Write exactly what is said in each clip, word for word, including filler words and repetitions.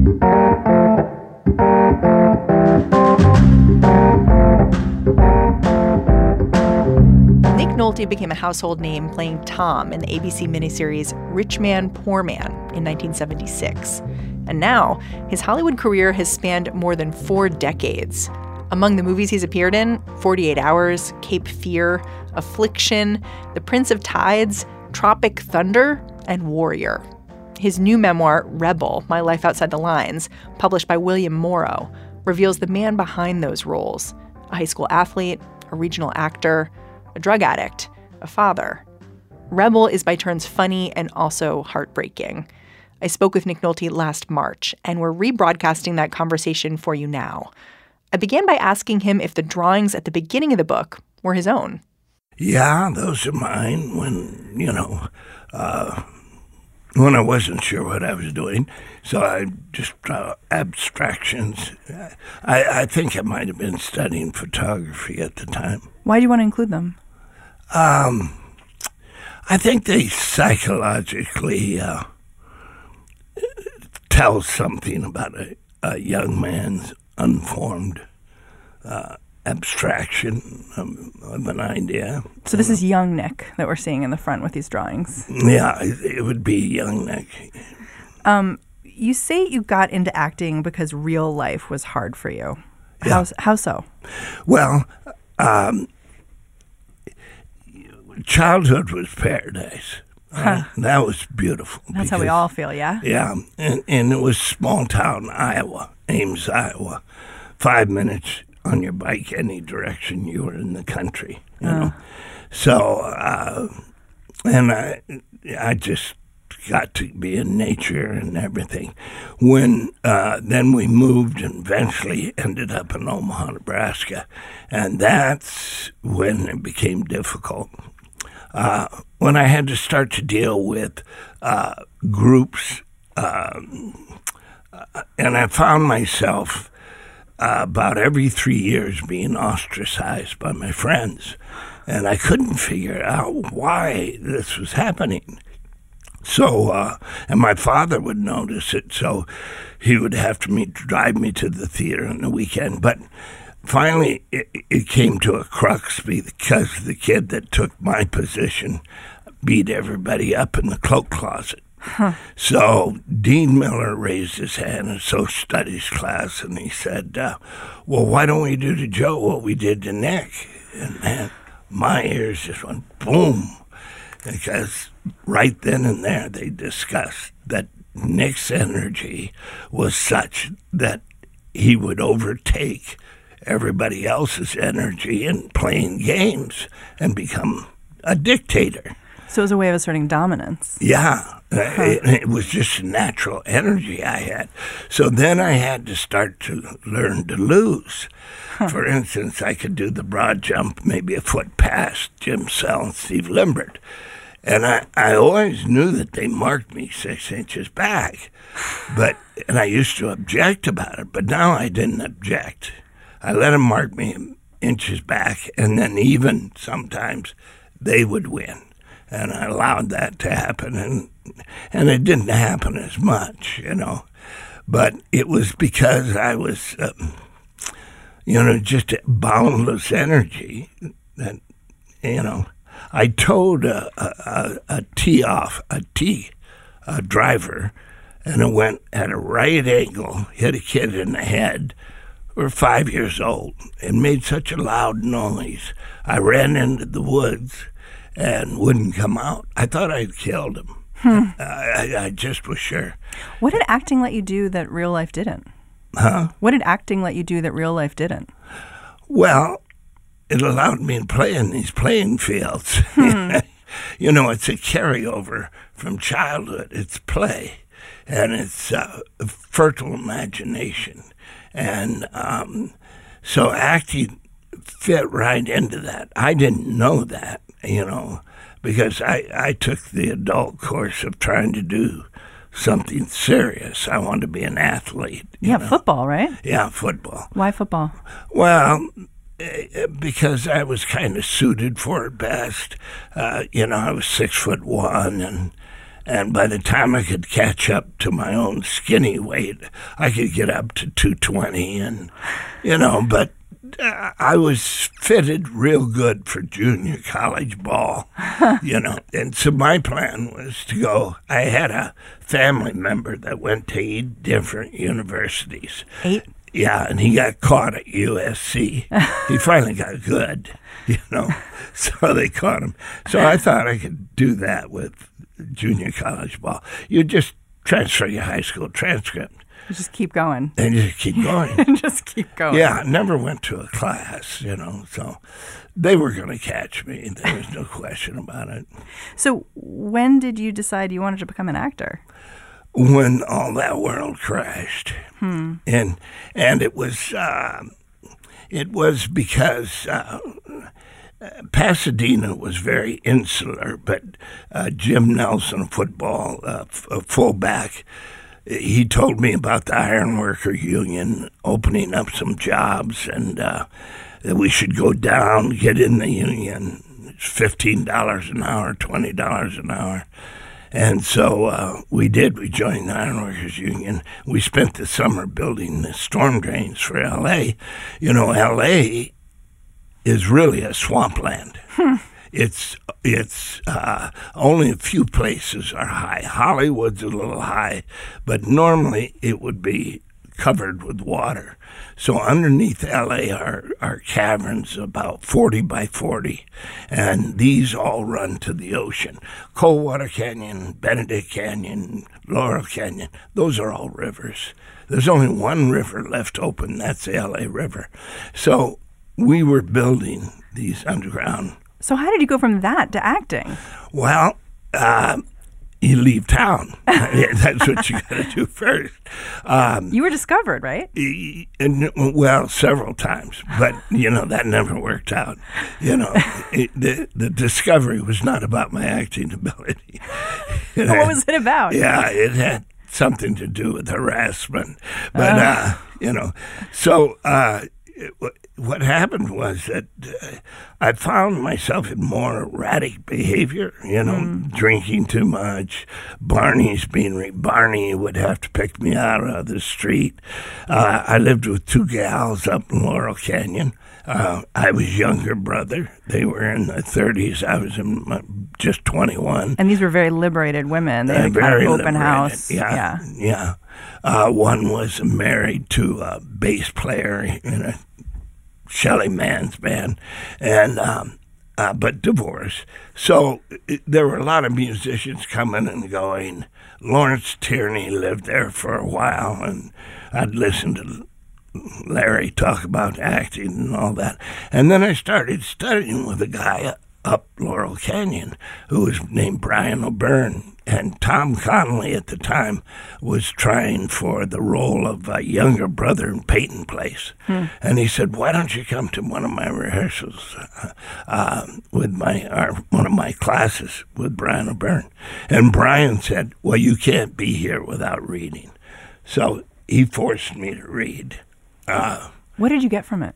Nick Nolte became a household name playing Tom in the A B C miniseries Rich Man, Poor Man in nineteen seventy-six. And now, his Hollywood career has spanned more than four decades. Among the movies he's appeared in, forty-eight hours, Cape Fear, Affliction, The Prince of Tides, Tropic Thunder, and Warrior. His new memoir, Rebel, My Life Outside the Lines, published by William Morrow, reveals the man behind those roles: a high school athlete, a regional actor, a drug addict, a father. Rebel is by turns funny and also heartbreaking. I spoke with Nick Nolte last March, and we're rebroadcasting that conversation for you now. I began by asking him if the drawings at the beginning of the book were his own. Yeah, those are mine when, you know, uh, when I wasn't sure what I was doing. So I just draw abstractions. I, I think I might have been studying photography at the time. Why do you want to include them? Um, I think they psychologically uh, tell something about a, a young man's unformed uh, abstraction of, of an idea. So this is young Nick that we're seeing in the front with these drawings. Yeah, it, it would be young Nick. Um, you say you got into acting because real life was hard for you. Yeah. How, how so? Well, um, childhood was paradise. Uh, that was beautiful. That's because, how we all feel, yeah? Yeah, and, and it was small town Iowa, Ames, Iowa. Five minutes on your bike any direction, you were in the country, you uh. know. So, uh, and I, I just got to be in nature and everything. When uh, then we moved and eventually ended up in Omaha, Nebraska, and that's when it became difficult. Uh, when I had to start to deal with uh, groups, um, uh, and I found myself uh, about every three years being ostracized by my friends, and I couldn't figure out why this was happening. So, uh, and my father would notice it, so he would have to me, drive me to the theater on the weekend, but finally, it, it came to a crux because the kid that took my position beat everybody up in the cloak closet. Huh. So Dean Miller raised his hand in a social studies class, and he said, uh, well, why don't we do to Joe what we did to Nick? And man, my ears just went boom, because right then and there they discussed that Nick's energy was such that he would overtake everybody else's energy in playing games and become a dictator. So it was a way of asserting dominance. Yeah. Huh. It, it was just a natural energy I had. So then I had to start to learn to lose. Huh. For instance, I could do the broad jump maybe a foot past Jim Sell and Steve Limbert. And I, I always knew that they marked me six inches back. But and I used to object about it, but now I didn't object. I let them mark me inches back, and then even sometimes they would win. And I allowed that to happen, and and it didn't happen as much, you know. But it was because I was, um, you know, just boundless energy that, you know, I towed a, a, a tee off, a tee a driver, and it went at a right angle, hit a kid in the head. We were five years old. It made such a loud noise. I ran into the woods and wouldn't come out. I thought I'd killed him. Hmm. I, I just was sure. What did acting let you do that real life didn't? Huh? What did acting let you do that real life didn't? Well, it allowed me to play in these playing fields. Hmm. You know, it's a carryover from childhood. It's play, and it's uh, a fertile imagination. And um, so acting fit right into that. I didn't know that, you know, because I, I took the adult course of trying to do something serious. I wanted to be an athlete. Yeah, know? Football, right? Yeah, football. Why football? Well, because I was kind of suited for it best. Uh, you know, I was six foot one, and And by the time I could catch up to my own skinny weight, I could get up to two twenty, and you know, but uh, I was fitted real good for junior college ball, you know. And so my plan was to go. I had a family member that went to eight different universities. Eight? Yeah, and he got caught at U S C. He finally got good, you know, so they caught him. So I thought I could do that with junior college ball. You just transfer your high school transcript. You just keep going. And you just keep going. just keep going. Yeah, I never went to a class, you know, so they were going to catch me. There was no question about it. So when did you decide you wanted to become an actor? When all that world crashed. Hmm. And and it was uh, it was because uh, Pasadena was very insular, but uh, Jim Nelson, football uh, f- a fullback, he told me about the Ironworker Union opening up some jobs, and uh, that we should go down, get in the union. It's fifteen dollars an hour, twenty dollars an hour. And so uh, we did. We joined the Ironworkers Union. We spent the summer building the storm drains for L A. You know, L A is really a swampland. Hmm. It's it's uh, only a few places are high. Hollywood's a little high, but normally it would be covered with water. So underneath L A are, are caverns about forty by forty, and these all run to the ocean. Coldwater Canyon, Benedict Canyon, Laurel Canyon, those are all rivers. There's only one river left open, that's the L A River. So we were building these underground. So how did you go from that to acting? Well, uh, you leave town. That's what you got to do first. Um, you were discovered, right? And, well, several times, but you know that never worked out. You know, it, the the discovery was not about my acting ability. What had, was it about? Yeah, it had something to do with harassment, but uh. Uh, you know, so. Uh, it, What happened was that uh, I found myself in more erratic behavior, you know, mm. drinking too much. Barney's being re- Barney would have to pick me out of the street. Uh, I lived with two gals up in Laurel Canyon. Uh, I was younger brother. They were in their thirties. I was in my, just twenty-one. And these were very liberated women. They had uh, kind of open liberated. house. Yeah, yeah. yeah. Uh, one was married to a bass player in a Shelley Mann's band, and um, uh, but divorced. So it, there were a lot of musicians coming and going. Lawrence Tierney lived there for a while, and I'd listen to Larry talk about acting and all that. And then I started studying with a guy up Laurel Canyon who was named Brian O'Byrne. And Tom Connolly at the time was trying for the role of a younger brother in Peyton Place. Hmm. And he said, why don't you come to one of my rehearsals uh, uh, with my or one of my classes with Brian O'Byrne? And Brian said, well, you can't be here without reading. So he forced me to read. Uh, what did you get from it?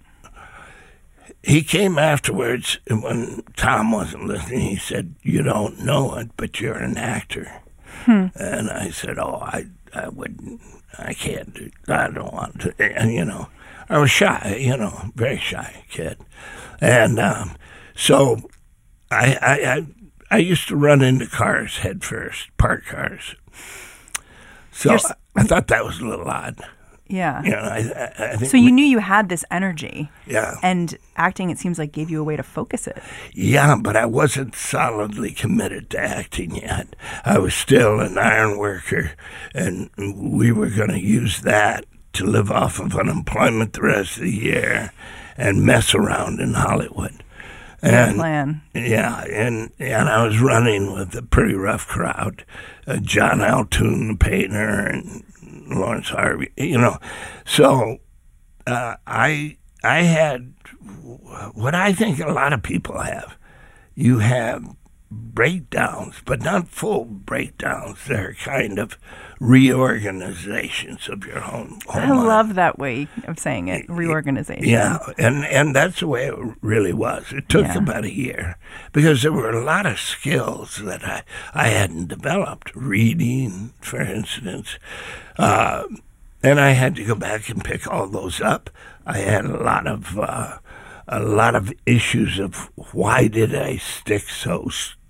He came afterwards, and when Tom wasn't listening, he said, you don't know it, but you're an actor. Hmm. And I said, oh, I I wouldn't, I can't do, I don't want to. And, you know, I was shy, you know, very shy kid. And um, so I, I, I, I used to run into cars head first, parked cars. So I, I thought that was a little odd. Yeah. You know, I, I, I think so you we, knew you had this energy. Yeah. And acting, it seems like, gave you a way to focus it. Yeah, but I wasn't solidly committed to acting yet. I was still an iron worker, and we were going to use that to live off of unemployment the rest of the year and mess around in Hollywood. And, plan. Yeah, and, and I was running with a pretty rough crowd. Uh, John Altoon, the painter, and Lawrence Harvey, you know. So uh, I I had what I think a lot of people have. You have breakdowns, but not full breakdowns. They're kind of reorganizations of your home. home I life. love that way of saying it, reorganization. Yeah, and, and that's the way it really was. It took Yeah. about a year because there were a lot of skills that I, I hadn't developed. Reading, for instance. Uh, and I had to go back and pick all those up. I had a lot of uh, a lot of issues of why did I stick so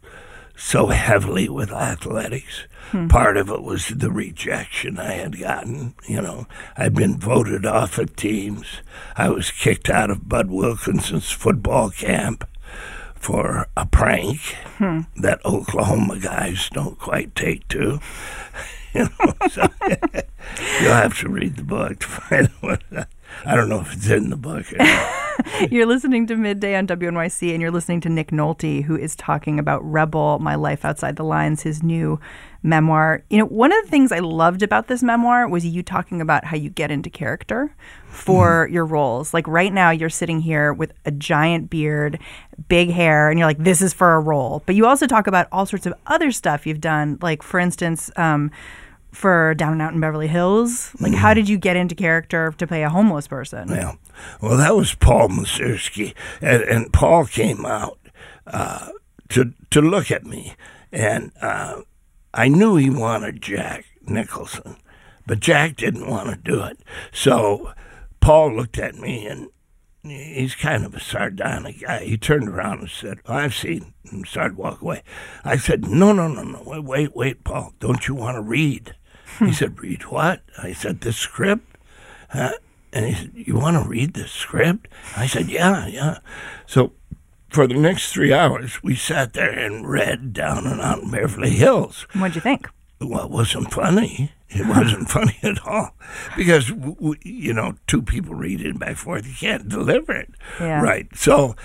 so heavily with athletics. Hmm. Part of it was the rejection I had gotten. You know, I'd been voted off of teams. I was kicked out of Bud Wilkinson's football camp for a prank hmm. that Oklahoma guys don't quite take to. You know, so you'll have to read the book to find out what that, I don't know if it's in the book or not. You're listening to Midday on W N Y C, and you're listening to Nick Nolte, who is talking about Rebel, My Life Outside the Lines, his new memoir. You know, one of the things I loved about this memoir was you talking about how you get into character for mm. your roles. Like right now, you're sitting here with a giant beard, big hair, and you're like, this is for a role. But you also talk about all sorts of other stuff you've done. Like, for instance, um, for Down and Out in Beverly Hills? Like, mm. how did you get into character to play a homeless person? Yeah. Well, that was Paul Mazursky. And, and Paul came out uh, to to look at me. And uh, I knew he wanted Jack Nicholson, but Jack didn't want to do it. So Paul looked at me, and he's kind of a sardonic guy. He turned around and said, oh, I've seen, and started to walk away. I said, no, no, no, no, wait, wait, wait, Paul, don't you want to read? He said, read what? I said, this script? Huh? And he said, you want to read the script? I said, yeah, yeah. So for the next three hours, we sat there and read Down and Out in Beverly Hills. What'd you think? Well, it wasn't funny. It wasn't funny at all. Because, we, you know, two people read it back and forth. You can't deliver it. Yeah. Right. So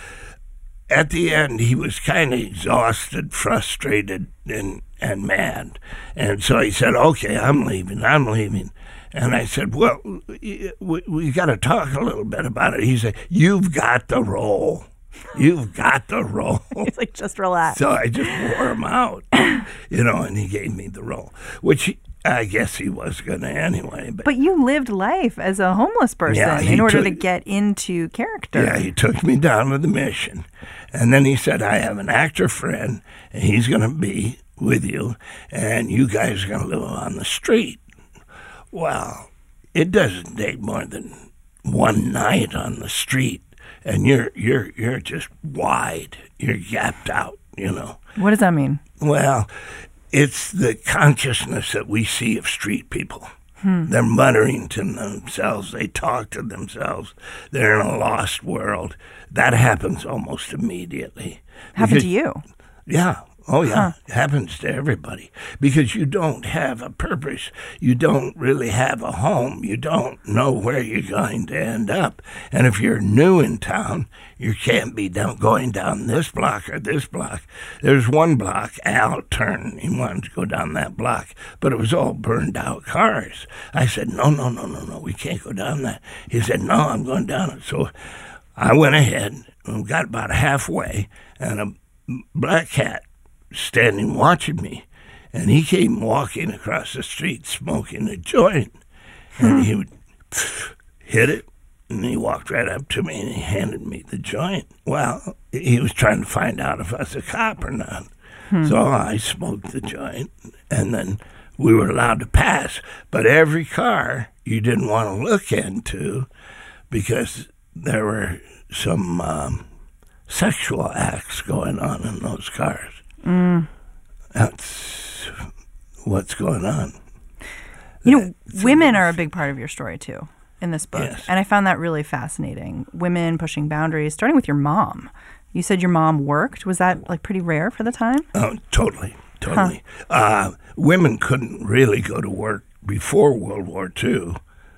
at the end, he was kind of exhausted, frustrated, and, and mad. And so he said, okay, I'm leaving, I'm leaving. And I said, well, we, we got to talk a little bit about it. He said, you've got the role. You've got the role. He's like, just relax. So I just wore him out, you know, and he gave me the role, which he, I guess he was going to anyway. But, but you lived life as a homeless person yeah, in order took, to get into character. Yeah, he took me down to the Mission. And then he said, I have an actor friend, and he's going to be with you, and you guys are going to live on the street. Well, it doesn't take more than one night on the street, and you're you're you're just wide. You're gapped out, you know. What does that mean? Well, it's the consciousness that we see of street people. Hmm. They're muttering to themselves. They talk to themselves. They're in a lost world. That happens almost immediately. Happened because, to you? Yeah. Oh, yeah. Huh. It happens to everybody. Because you don't have a purpose. You don't really have a home. You don't know where you're going to end up. And if you're new in town, you can't be down, going down this block or this block. There's one block, Al turned. He wanted to go down that block, but it was all burned out cars. I said, no, no, no, no, no, we can't go down that. He said, no, I'm going down it. So I went ahead and got about halfway, and a black cat standing watching me, and he came walking across the street smoking a joint, and he would hit it, and he walked right up to me and he handed me the joint. Well, he was trying to find out if I was a cop or not. Hmm. So I smoked the joint, and then we were allowed to pass. But every car you didn't want to look into because there were some um, sexual acts going on in those cars. Mm. That's what's going on. You know, That's women are a big part of your story, too, in this book. Yes. And I found that really fascinating. Women pushing boundaries, starting with your mom. You said your mom worked. Was that, like, pretty rare for the time? Oh, totally, totally. Huh. Uh, women couldn't really go to work before World War Two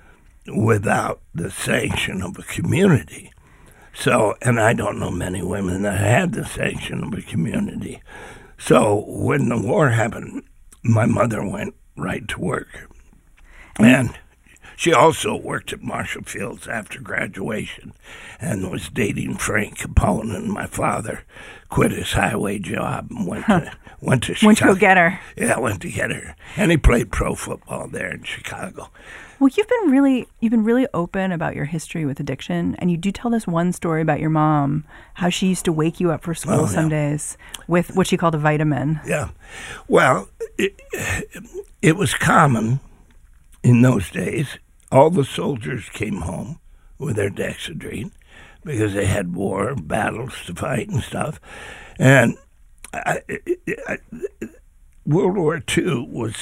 without the sanction of a community. So, and I don't know many women that had the sanction of a community. So when the war happened, my mother went right to work. And, and She also worked at Marshall Fields after graduation and was dating Frank Capone, and my father quit his highway job and went huh. to went to Chicago. Went to go get her. Yeah, went to get her. And he played pro football there in Chicago. Well, you've been really you've been really open about your history with addiction, and you do tell this one story about your mom, how she used to wake you up for school oh, some yeah. days with what she called a vitamin. Yeah. Well, it, it was common in those days. All the soldiers came home with their Dexedrine because they had war, battles to fight and stuff. And I, I, World War Two was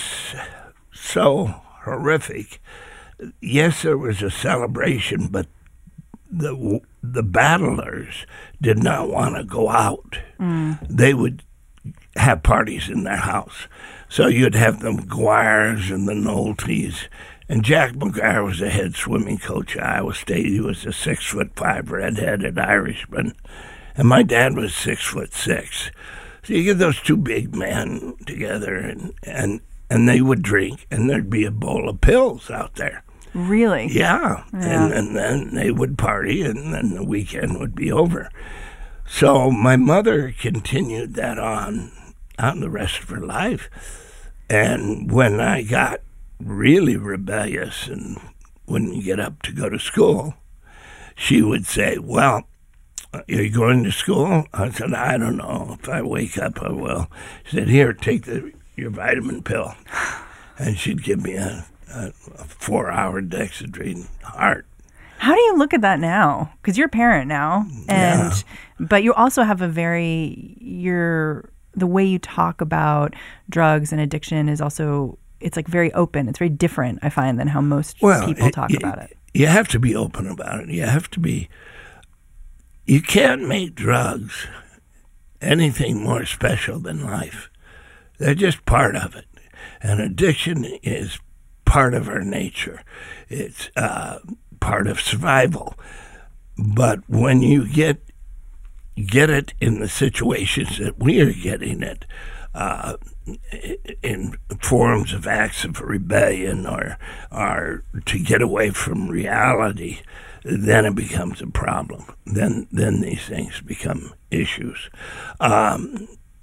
so horrific. Yes, there was a celebration, but the the battlers did not want to go out. Mm. They would have parties in their house. So you'd have the McGuires and the Noltes. And Jack McGuire was the head swimming coach at Iowa State. He was a six foot five redheaded Irishman. And my dad was six foot six. So you get those two big men together, and, and, and they would drink, and there'd be a bowl of pills out there. Really? Yeah. yeah. And, and then they would party, and then the weekend would be over. So my mother continued that on, on the rest of her life. And when I got really rebellious and wouldn't get up to go to school, she would say, well, are you going to school? I said, I don't know. If I wake up, I will. She said, here, take the, your vitamin pill. And she'd give me a, a, a four-hour Dexedrine heart. How do you look at that now? Because you're a parent now, and yeah. but you also have a very, you're, the way you talk about drugs and addiction is also, it's like very open. It's very different, I find, than how most well, people talk it, about it. You have to be open about it. You have to be, you can't make drugs anything more special than life. They're just part of it. And addiction is part of our nature. It's uh, part of survival. But when you get get it in the situations that we are getting it, uh, in forms of acts of rebellion or, or to get away from reality, then it becomes a problem. Then then these things become issues. Um,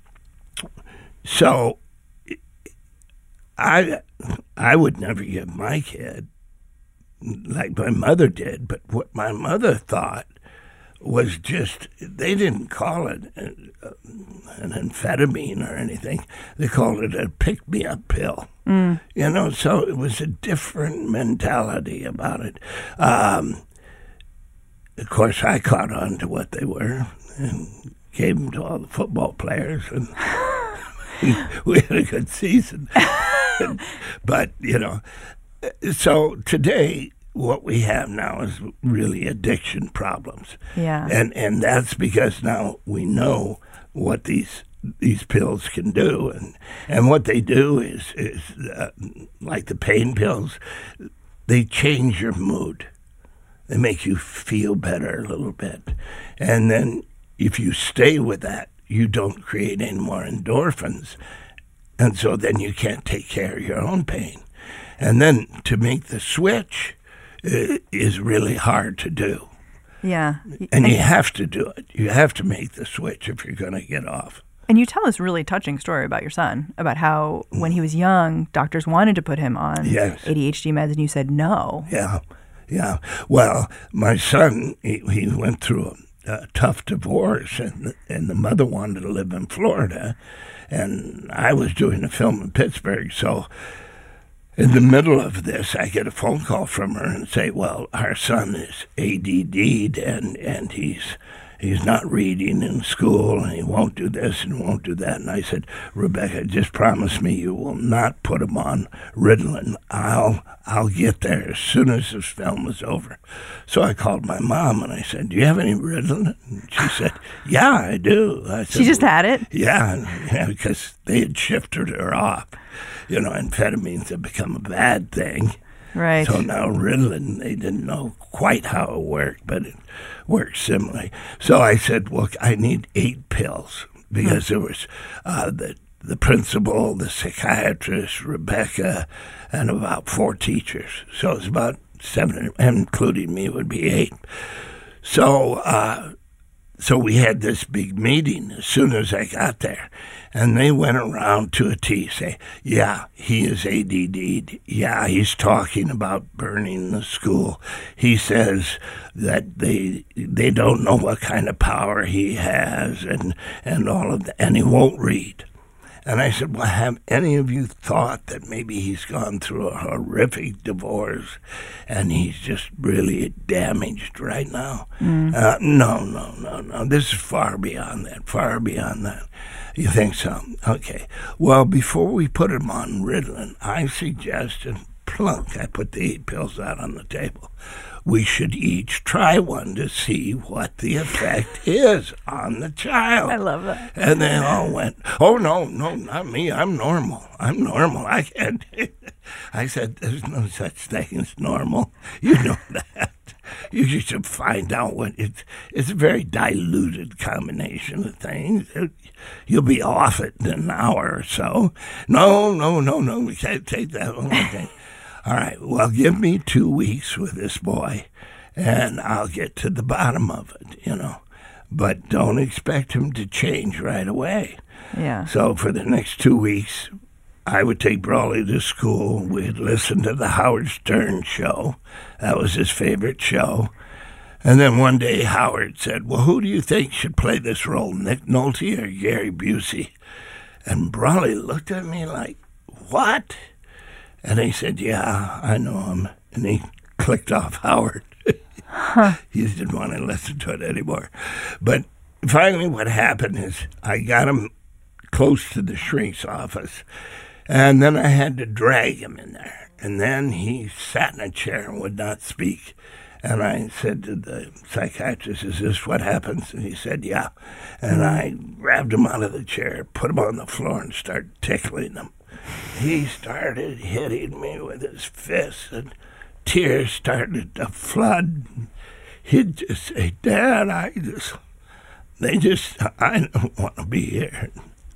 so I I would never give my kid like my mother did, but what my mother thought was just, they didn't call it an amphetamine or anything. They called it a pick-me-up pill. Mm. You know, so it was a different mentality about it. Um, of course, I caught on to what they were and gave them to all the football players, and we had a good season. But, you know, so today, what we have now is really addiction problems. Yeah. And and that's because now we know what these these pills can do. And and what they do is, is uh, like the pain pills, they change your mood. They make you feel better a little bit. And then if you stay with that, you don't create any more endorphins. And so then you can't take care of your own pain. And then to make the switch is really hard to do. Yeah. And you have to do it. You have to make the switch if you're going to get off. And you tell this really touching story about your son, about how when he was young, doctors wanted to put him on yes. A D H D meds, and you said no. Yeah, yeah. Well, my son, he, he went through a, a tough divorce, and, and the mother wanted to live in Florida, and I was doing a film in Pittsburgh, so in the middle of this, I get a phone call from her and say, well, our son is A D D'd and, and he's he's not reading in school and he won't do this and won't do that. And I said, Rebecca, just promise me you will not put him on Ritalin. I'll I'll get there as soon as this film is over. So I called my mom and I said, do you have any Ritalin? And she said, yeah, I do. I said, she just had it? Yeah, yeah, because they had shifted her off. You know, amphetamines have become a bad thing. Right. So now Ritalin, they didn't know quite how it worked, but it works similarly. So I said, look, I need eight pills because hmm. there was uh, the the principal, the psychiatrist, Rebecca, and about four teachers. So it's about seven, including me, would be eight. So, uh, so we had this big meeting as soon as I got there, and they went around to a T, say, yeah, he is A D D'd. Yeah, he's talking about burning the school. He says that they they don't know what kind of power he has, and and all of that, and he won't read. And I said, well, have any of you thought that maybe he's gone through a horrific divorce and he's just really damaged right now? Mm. Uh, no, no, no, no. This is far beyond that, far beyond that. You think so? Okay. Well, before we put him on Ritalin, I suggested, plunk, I put the eight pills out on the table. We should each try one to see what the effect is on the child. I love that. And they all went, oh, no, no, not me. I'm normal. I'm normal. I can't. I said, there's no such thing as normal. You know that. You should find out what it's. It's a very diluted combination of things. You'll be off it in an hour or so. No, no, no, no. We can't take that one. Okay. All right, well, give me two weeks with this boy, and I'll get to the bottom of it, you know. But don't expect him to change right away. Yeah. So for the next two weeks, I would take Brawley to school. We'd listen to the Howard Stern show. That was his favorite show. And then one day Howard said, well, who do you think should play this role, Nick Nolte or Gary Busey? And Brawley looked at me like, what? And he said, yeah, I know him. And he clicked off Howard. Huh. He didn't want to listen to it anymore. But finally what happened is I got him close to the shrink's office, and then I had to drag him in there. And then he sat in a chair and would not speak. And I said to the psychiatrist, is this what happens? And he said, yeah. And I grabbed him out of the chair, put him on the floor, and started tickling him. He started hitting me with his fists, and tears started to flood. He'd just say, Dad, I just, they just, I don't want to be here.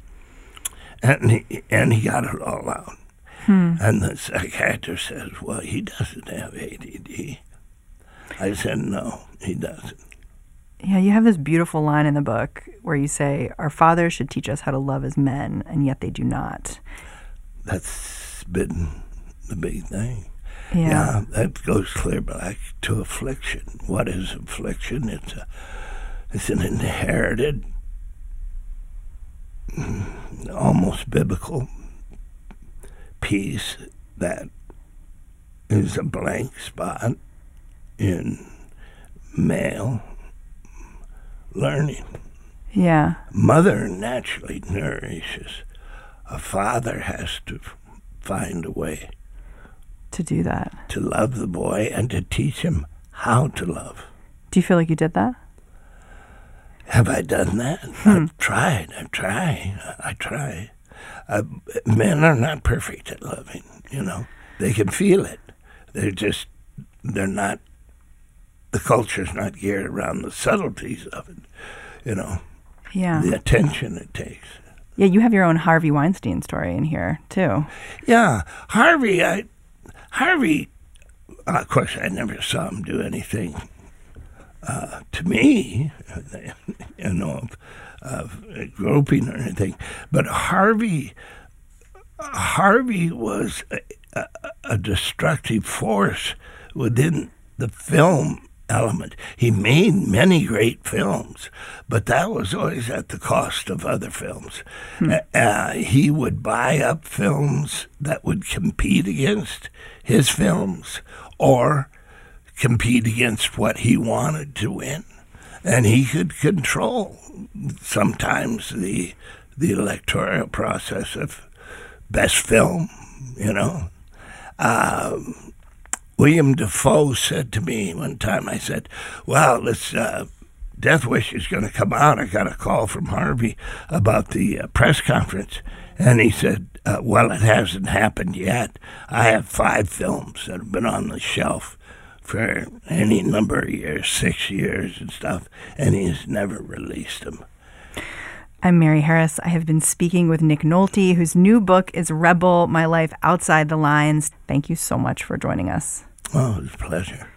And he, and he got it all out. Hmm. And the psychiatrist says, well, he doesn't have A D D. I said, no, he doesn't. Yeah, you have this beautiful line in the book where you say, our fathers should teach us how to love as men, and yet they do not. That's been the big thing. Yeah. yeah, that goes clear back to affliction. What is affliction? It's a, it's an inherited, almost biblical piece that is a blank spot in male learning. Yeah. Mother naturally nourishes. A father has to find a way to do that, to love the boy and to teach him how to love. Do you feel like you did that? Have I done that? Hmm. I've tried. I've tried. I try. Uh, men are not perfect at loving, you know. They can feel it. They're just, they're not, the culture's not geared around the subtleties of it, you know. Yeah. The attention it takes. Yeah, you have your own Harvey Weinstein story in here, too. Yeah. Harvey, I, Harvey, uh, of course, I never saw him do anything uh, to me, you know, of, of groping or anything. But Harvey, Harvey was a, a, a destructive force within the film element. He made many great films, but that was always at the cost of other films. Hmm. Uh, he would buy up films that would compete against his films or compete against what he wanted to win. And he could control sometimes the the electoral process of best film, you know. Um, William Dafoe said to me one time, I said, well, this uh, Death Wish is going to come out. I got a call from Harvey about the uh, press conference. And he said, uh, well, it hasn't happened yet. I have five films that have been on the shelf for any number of years, six years and stuff, and he's never released them. I'm Mary Harris. I have been speaking with Nick Nolte, whose new book is Rebel, My Life Outside the Lines. Thank you so much for joining us. Oh, it was a pleasure.